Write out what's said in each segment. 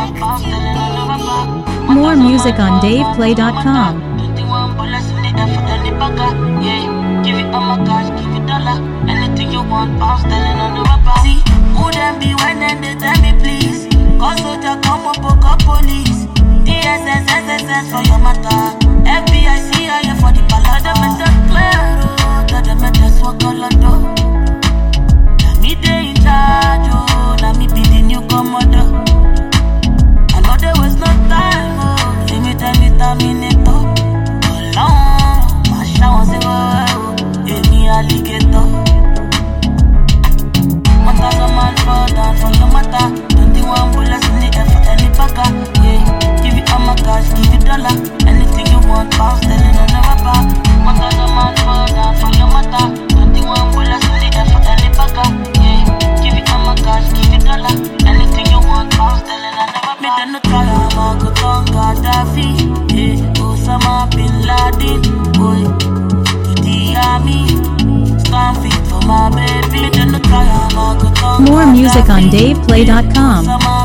More music on DavePlay.com. Give it all my cash, give it dollar. Anything you want, I'm standing on the rapper. See, who them be when them they tell me please? Cause soldier come up, poke up police. DSS, SSS for your matter. FBI, CIA for the ballad. Them at the clear, tell them at the swag color door. Now me they in charge, oh. Now me be the new commodore. I know there was no time, oh. Give me time, terminator. Long, my shower say, oh. Alligator 1,000 man fall down for your matter 21 bullets in the air for any bagger. Yeah, give it all my cash, give it dollar. Anything you want, I'm standing on the rapper. 1,000 man fall down for your matter 21 bullets in the air for any bagger. Yeah, give it all my cash, give it dollar. Anything you want, I'm standing on the rapper. Me then no try, I'm a good on Gaddafi. Yeah, Osama Bin Laden. Boy, the army. More music on DavePlay.com.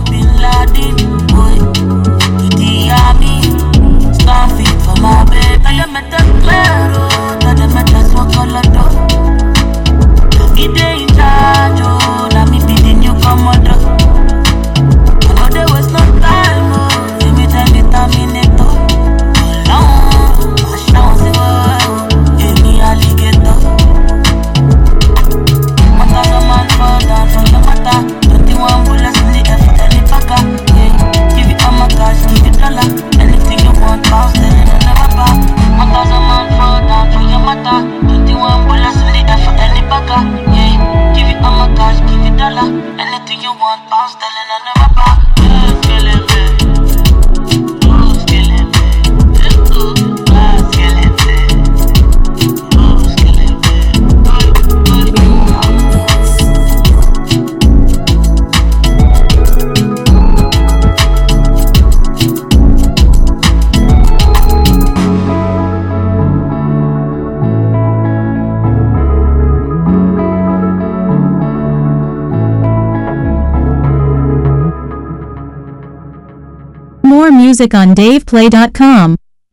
Anything you want, I'm standing on the rapper. More music on DavePlay.com.